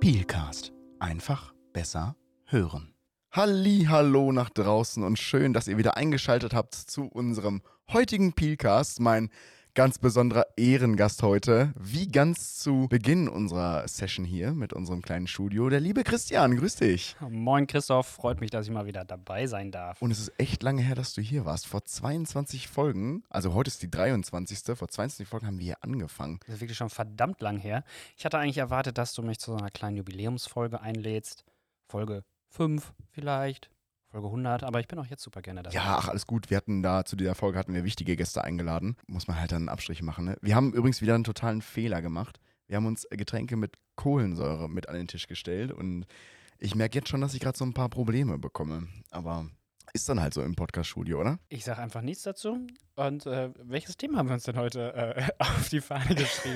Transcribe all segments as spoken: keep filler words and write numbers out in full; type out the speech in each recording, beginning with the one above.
Peelcast. Einfach besser hören. Hallihallo nach draußen und schön, dass ihr wieder eingeschaltet habt zu unserem heutigen Peelcast. Mein ganz besonderer Ehrengast heute, wie ganz zu Beginn unserer Session hier mit unserem kleinen Studio, der liebe Christian. Grüß dich. Moin Christoph, freut mich, dass ich mal wieder dabei sein darf. Und es ist echt lange her, dass du hier warst. Vor zweiundzwanzig Folgen, also heute ist die dreiundzwanzigste Vor zweiundzwanzig Folgen haben wir hier angefangen. Das ist wirklich schon verdammt lang her. Ich hatte eigentlich erwartet, dass du mich zu so einer kleinen Jubiläumsfolge einlädst. Folge fünf vielleicht, Folge hundert, aber ich bin auch jetzt super gerne dabei. Ja, ach, alles gut. Wir hatten da, zu dieser Folge hatten wir wichtige Gäste eingeladen. Muss man halt dann einen Abstrich machen, ne? Wir haben übrigens wieder einen totalen Fehler gemacht. Wir haben uns Getränke mit Kohlensäure mit an den Tisch gestellt und ich merke jetzt schon, dass ich gerade so ein paar Probleme bekomme. Aber ist dann halt so im Podcast-Studio, oder? Ich sage einfach nichts dazu. Und äh, welches Thema haben wir uns denn heute äh, auf die Fahne geschrieben?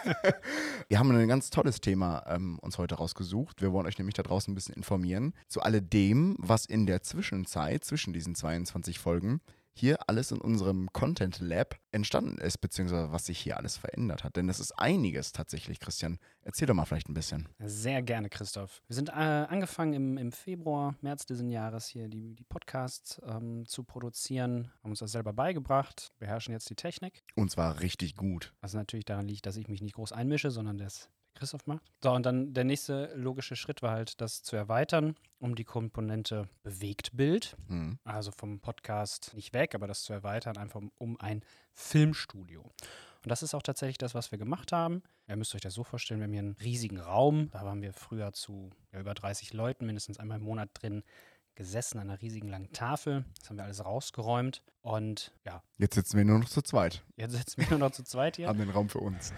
Wir haben ein ganz tolles Thema ähm, uns heute rausgesucht. Wir wollen euch nämlich da draußen ein bisschen informieren zu alledem, was in der Zwischenzeit, zwischen diesen zweiundzwanzig Folgen, hier alles in unserem Content Lab entstanden ist, beziehungsweise was sich hier alles verändert hat. Denn das ist einiges tatsächlich, Christian. Erzähl doch mal vielleicht ein bisschen. Sehr gerne, Christoph. Wir sind äh, angefangen im, im Februar, März diesen Jahres hier die, die Podcasts ähm, zu produzieren, haben uns das selber beigebracht, beherrschen jetzt die Technik. Und zwar richtig gut. Was natürlich daran liegt, dass ich mich nicht groß einmische, sondern das Christoph macht. So, und dann der nächste logische Schritt war halt, das zu erweitern, um die Komponente Bewegtbild, Mhm. also vom Podcast nicht weg, aber das zu erweitern, einfach um, um ein Filmstudio. Und das ist auch tatsächlich das, was wir gemacht haben. Ihr müsst euch das so vorstellen, wir haben hier einen riesigen Raum, da waren wir früher zu ja, über dreißig Leuten, mindestens einmal im Monat drin, gesessen an einer riesigen langen Tafel. Das haben wir alles rausgeräumt und ja. Jetzt sitzen wir nur noch zu zweit. Jetzt sitzen wir nur noch zu zweit hier. Haben den Raum für uns.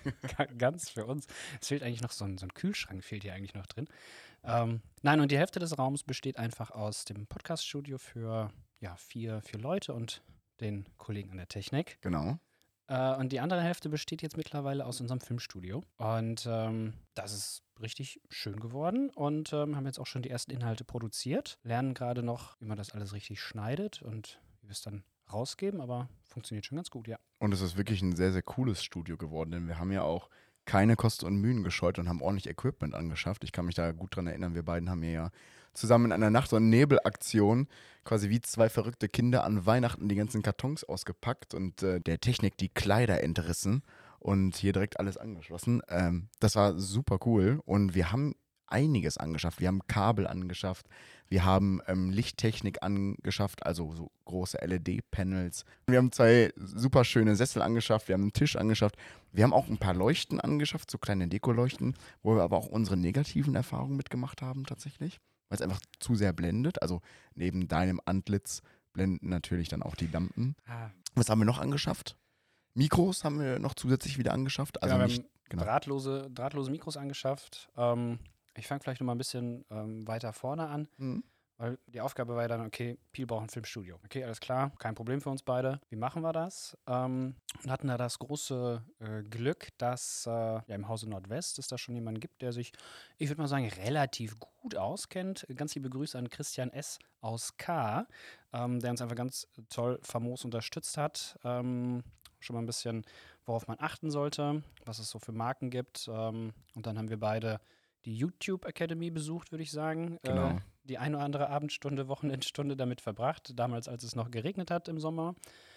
Ganz für uns. Es fehlt eigentlich noch so ein, so ein Kühlschrank, fehlt hier eigentlich noch drin. Ähm, nein, und die Hälfte des Raums besteht einfach aus dem Podcast-Studio für ja, vier, vier Leute und den Kollegen an der Technik. Genau. Äh, und die andere Hälfte besteht jetzt mittlerweile aus unserem Filmstudio. Und ähm, das ist richtig schön geworden und ähm, haben jetzt auch schon die ersten Inhalte produziert. Lernen gerade noch, wie man das alles richtig schneidet und wie wir es dann rausgeben, aber funktioniert schon ganz gut, ja. Und es ist wirklich ein sehr, sehr cooles Studio geworden, denn wir haben ja auch keine Kosten und Mühen gescheut und haben ordentlich Equipment angeschafft. Ich kann mich da gut dran erinnern, wir beiden haben ja zusammen in einer Nacht- und Nebelaktion quasi wie zwei verrückte Kinder an Weihnachten die ganzen Kartons ausgepackt und äh, der Technik die Kleider entrissen und hier direkt alles angeschlossen. Ähm, das war super cool und wir haben einiges angeschafft. Wir haben Kabel angeschafft, wir haben ähm, Lichttechnik angeschafft, also so große L E D-Panels. Wir haben zwei super schöne Sessel angeschafft, wir haben einen Tisch angeschafft. Wir haben auch ein paar Leuchten angeschafft, so kleine Dekoleuchten, wo wir aber auch unsere negativen Erfahrungen mitgemacht haben tatsächlich, weil es einfach zu sehr blendet. Also neben deinem Antlitz blenden natürlich dann auch die Lampen. Ah. Was haben wir noch angeschafft? Mikros haben wir noch zusätzlich wieder angeschafft. Also ja, wir nicht, haben genau. drahtlose, drahtlose Mikros angeschafft. Ähm, ich fange vielleicht noch mal ein bisschen ähm, weiter vorne an, Mhm. weil die Aufgabe war ja dann, okay, Peel braucht ein Filmstudio. Okay, alles klar, kein Problem für uns beide. Wie machen wir das? Ähm, und hatten da das große äh, Glück, dass äh, ja, im Hause Nordwest es da schon jemanden gibt, der sich, ich würde mal sagen, relativ gut auskennt. Ganz liebe Grüße an Christian S. aus K., ähm, der uns einfach ganz toll, famos unterstützt hat. Ähm, schon mal ein bisschen, worauf man achten sollte, was es so für Marken gibt. Ähm, und dann haben wir beide die YouTube Academy besucht, würde ich sagen. Genau. Äh, die eine oder andere Abendstunde, Wochenendstunde damit verbracht, damals, als es noch geregnet hat im Sommer.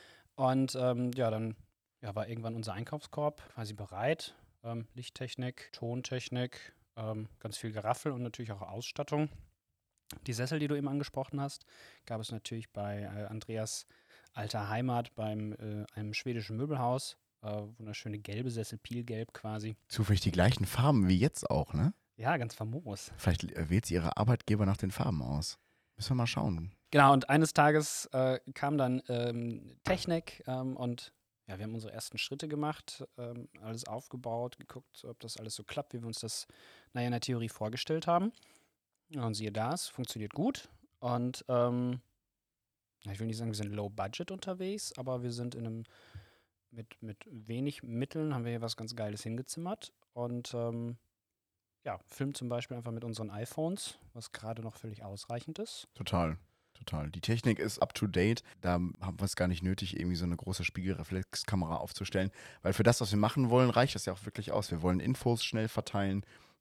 Und ähm, ja, dann ja, war irgendwann unser Einkaufskorb quasi bereit. Ähm, Lichttechnik, Tontechnik, ähm, ganz viel Geraffel und natürlich auch Ausstattung. Die Sessel, die du eben angesprochen hast, gab es natürlich bei äh, Andreas alter Heimat, beim äh, einem schwedischen Möbelhaus. Äh, wunderschöne gelbe Sessel, Peelgelb quasi. Zufällig die gleichen Farben wie jetzt auch, ne? Ja, ganz famos. Vielleicht wählt sie ihre Arbeitgeber nach den Farben aus. Müssen wir mal schauen. Genau, und eines Tages äh, kam dann ähm, Technik ähm, und ja, wir haben unsere ersten Schritte gemacht, ähm, alles aufgebaut, geguckt, ob das alles so klappt, wie wir uns das, naja, in der Theorie vorgestellt haben. Ja, und siehe da, es funktioniert gut. Und ähm, ich will nicht sagen, wir sind low budget unterwegs, aber wir sind in einem, mit, mit wenig Mitteln haben wir hier was ganz Geiles hingezimmert. Und ähm, ja, filmen zum Beispiel einfach mit unseren iPhones, was gerade noch völlig ausreichend ist. Total, total. Die Technik ist up to date. Da haben wir es gar nicht nötig, irgendwie so eine große Spiegelreflexkamera aufzustellen. Weil für das, was wir machen wollen, reicht das ja auch wirklich aus. Wir wollen Infos schnell verteilen. Wir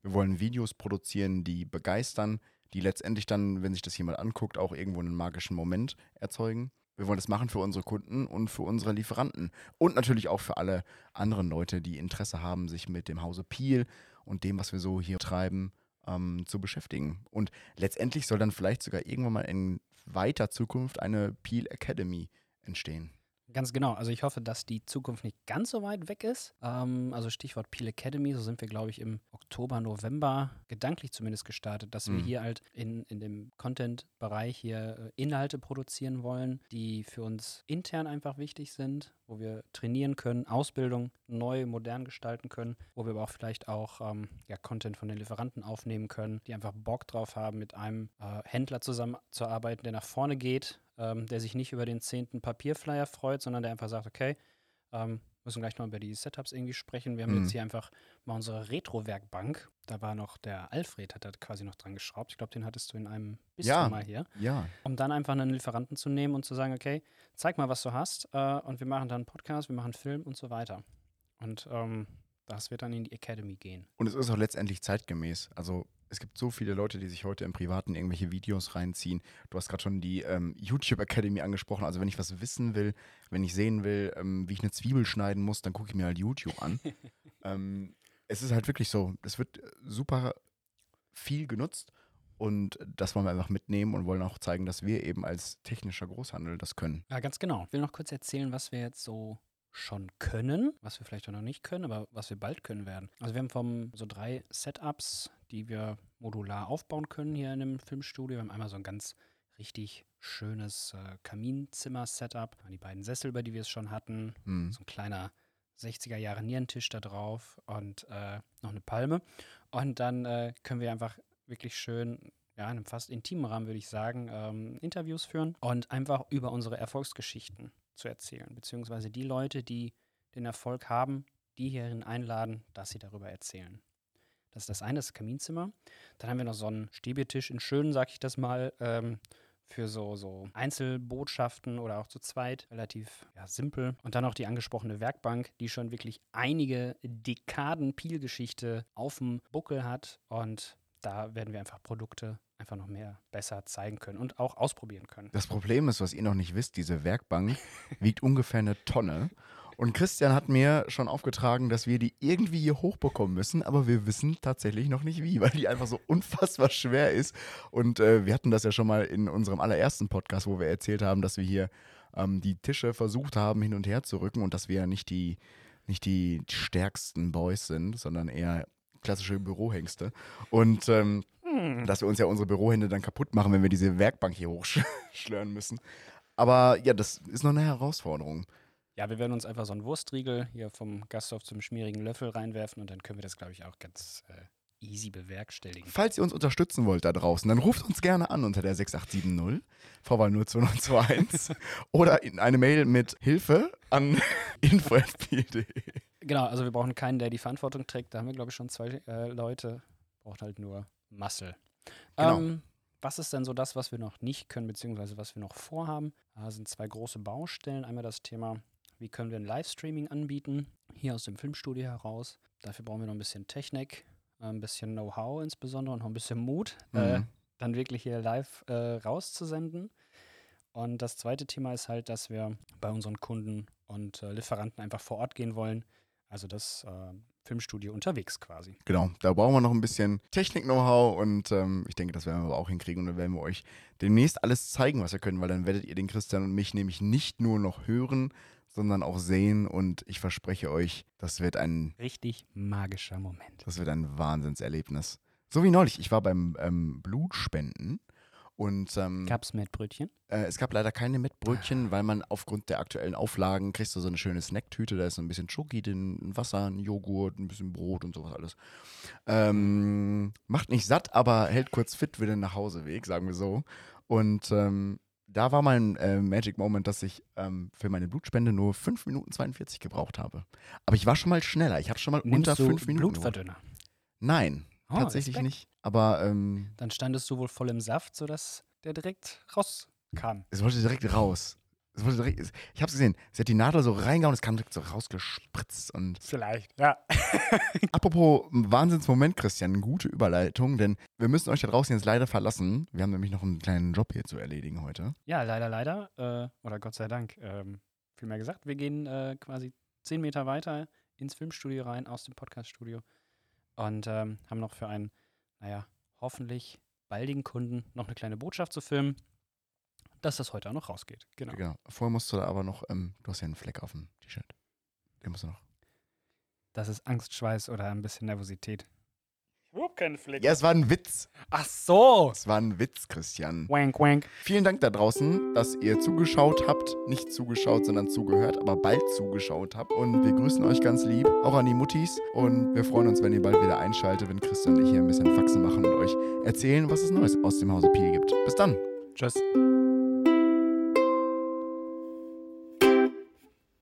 Wir wollen Videos produzieren, die begeistern, die letztendlich dann, wenn sich das jemand anguckt, auch irgendwo einen magischen Moment erzeugen. Wir wollen das machen für unsere Kunden und für unsere Lieferanten. Und natürlich auch für alle anderen Leute, die Interesse haben, sich mit dem Hause Piel und dem, was wir so hier treiben, ähm, zu beschäftigen. Und letztendlich soll dann vielleicht sogar irgendwann mal in weiter Zukunft eine Piel Academy entstehen. Ganz genau. Also ich hoffe, dass die Zukunft nicht ganz so weit weg ist. Ähm, also Stichwort Piel Academy, so sind wir, glaube ich, im Oktober, November gedanklich zumindest gestartet, dass wir Mhm. hier halt in, in dem Content-Bereich hier äh, Inhalte produzieren wollen, die für uns intern einfach wichtig sind, wo wir trainieren können, Ausbildung neu, modern gestalten können, wo wir aber auch vielleicht auch ähm, ja, Content von den Lieferanten aufnehmen können, die einfach Bock drauf haben, mit einem äh, Händler zusammenzuarbeiten, der nach vorne geht, ähm, der sich nicht über den zehnten Papierflyer freut, sondern der einfach sagt, okay, ähm, müssen gleich noch über die Setups irgendwie sprechen. Wir haben Mhm. jetzt hier einfach mal unsere Retro-Werkbank. Da war noch der Alfred, hat da quasi noch dran geschraubt. Ich glaube, den hattest du in einem Bistro Ja, mal hier. ja. Um dann einfach einen Lieferanten zu nehmen und zu sagen, okay, zeig mal, was du hast. Äh, und wir machen dann einen Podcast, wir machen einen Film und so weiter. Und ähm, das wird dann in die Academy gehen. Und es ist auch letztendlich zeitgemäß. Also es gibt so viele Leute, die sich heute im Privaten irgendwelche Videos reinziehen. Du hast gerade schon die ähm, YouTube Academy angesprochen. Also wenn ich was wissen will, wenn ich sehen will, ähm, wie ich eine Zwiebel schneiden muss, dann gucke ich mir halt YouTube an. ähm, es ist halt wirklich so, es wird super viel genutzt und das wollen wir einfach mitnehmen und wollen auch zeigen, dass wir eben als technischer Großhandel das können. Ja, ganz genau. Ich will noch kurz erzählen, was wir jetzt so schon können, was wir vielleicht auch noch nicht können, aber was wir bald können werden. Also wir haben vom so drei Setups, die wir modular aufbauen können hier in dem Filmstudio. Wir haben einmal so ein ganz richtig schönes äh, Kaminzimmer-Setup, die beiden Sessel, über die wir es schon hatten, Hm. so ein kleiner sechziger Jahre Nierentisch da drauf und äh, noch eine Palme. Und dann äh, können wir einfach wirklich schön, ja, in einem fast intimen Rahmen, würde ich sagen, ähm, Interviews führen und einfach über unsere Erfolgsgeschichten zu erzählen, beziehungsweise die Leute, die den Erfolg haben, die hierhin einladen, dass sie darüber erzählen. Das ist das eine, das Kaminzimmer. Dann haben wir noch so einen Stäbetisch in schön, sag ich das mal, ähm, für so, so Einzelbotschaften oder auch zu zweit, relativ ja, simpel. Und dann auch die angesprochene Werkbank, die schon wirklich einige Dekaden Piel-Geschichte auf dem Buckel hat. Und da werden wir einfach Produkte einfach noch mehr besser zeigen können und auch ausprobieren können. Das Problem ist, was ihr noch nicht wisst, diese Werkbank wiegt ungefähr eine Tonne. Und Christian hat mir schon aufgetragen, dass wir die irgendwie hier hochbekommen müssen, aber wir wissen tatsächlich noch nicht wie, weil die einfach so unfassbar schwer ist. Und äh, wir hatten das ja schon mal in unserem allerersten Podcast, wo wir erzählt haben, dass wir hier ähm, die Tische versucht haben, hin und her zu rücken und dass wir ja nicht die, nicht die stärksten Boys sind, sondern eher klassische Bürohengste. Und ähm, Hm. dass wir uns ja unsere Bürohände dann kaputt machen, wenn wir diese Werkbank hier hochschlören müssen. Aber ja, das ist noch eine Herausforderung. Ja, wir werden uns einfach so einen Wurstriegel hier vom Gasthof zum schmierigen Löffel reinwerfen und dann können wir das, glaube ich, auch ganz äh, easy bewerkstelligen. Falls ihr uns unterstützen wollt da draußen, dann ruft uns gerne an unter der sechs acht sieben null, Vorwahl null zwei neun zwei eins oder in eine Mail mit Hilfe an info at piel punkt de. Genau, also wir brauchen keinen, der die Verantwortung trägt. Da haben wir, glaube ich, schon zwei äh, Leute. Braucht halt nur Muscle. Genau. Ähm, was ist denn so das, was wir noch nicht können, beziehungsweise was wir noch vorhaben? Da sind zwei große Baustellen. Einmal das Thema, wie können wir ein Livestreaming anbieten, hier aus dem Filmstudio heraus. Dafür brauchen wir noch ein bisschen Technik, ein bisschen Know-how insbesondere und noch ein bisschen Mut, Mhm. äh, dann wirklich hier live äh, rauszusenden. Und das zweite Thema ist halt, dass wir bei unseren Kunden und äh, Lieferanten einfach vor Ort gehen wollen. Also das äh, Filmstudio unterwegs quasi. Genau, da brauchen wir noch ein bisschen Technik-Know-how und ähm, ich denke, das werden wir aber auch hinkriegen und dann werden wir euch demnächst alles zeigen, was wir können, weil dann werdet ihr den Christian und mich nämlich nicht nur noch hören, sondern auch sehen und ich verspreche euch, das wird ein, Richtig magischer Moment. das wird ein Wahnsinnserlebnis. So wie neulich, ich war beim ähm, Blutspenden und ähm, Gab's Mettbrötchen? äh, es gab leider keine Mettbrötchen, weil man aufgrund der aktuellen Auflagen kriegst du so eine schöne Snacktüte, da ist so ein bisschen Schoki drin, ein Wasser, ein Joghurt, ein bisschen Brot und sowas alles. Ähm, macht nicht satt, aber hält kurz fit für den Nachhauseweg, sagen wir so. Und ähm, da war mein äh, Magic Moment, dass ich ähm, für meine Blutspende nur fünf Minuten zweiundvierzig gebraucht habe. Aber ich war schon mal schneller, ich habe schon mal Nimmst unter du fünf Minuten. gebraucht. Blutverdünner? Nein, Oh, tatsächlich Respekt. nicht. Aber ähm, Dann standest du wohl voll im Saft, sodass der direkt rauskam. es wollte direkt raus. Es wurde direkt, ich hab's gesehen. Sie hat die Nadel so reingehauen, es kam direkt so rausgespritzt. Und Vielleicht, ja. apropos Wahnsinnsmoment, Christian, gute Überleitung, denn wir müssen euch da draußen jetzt leider verlassen. Wir haben nämlich noch einen kleinen Job hier zu erledigen heute. Ja, leider, leider. Äh, oder Gott sei Dank. Ähm, vielmehr gesagt, wir gehen äh, quasi zehn Meter weiter ins Filmstudio rein, aus dem Podcaststudio. Und ähm, haben noch für einen, naja, hoffentlich baldigen Kunden noch eine kleine Botschaft zu filmen, dass das heute auch noch rausgeht. Genau. Genau. Vorher musst du da aber noch, ähm, du hast ja einen Fleck auf dem T-Shirt. Den musst du noch. Das ist Angst, Schweiß oder ein bisschen Nervosität. Überhaupt keinen Fleck. Ja, es war ein Witz. Ach so. Es war ein Witz, Christian. Wank, wank. Vielen Dank da draußen, dass ihr zugeschaut habt. Nicht zugeschaut, sondern zugehört, aber bald zugeschaut habt. Und wir grüßen euch ganz lieb, auch an die Muttis. Und wir freuen uns, wenn ihr bald wieder einschaltet, wenn Christian und ich hier ein bisschen Faxen machen und euch erzählen, was es Neues aus dem Hause Piel gibt. Bis dann. Tschüss.